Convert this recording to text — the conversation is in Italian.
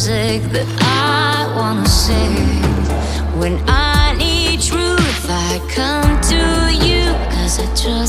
music that I wanna sing. When I need truth, I come to you, 'cause I trust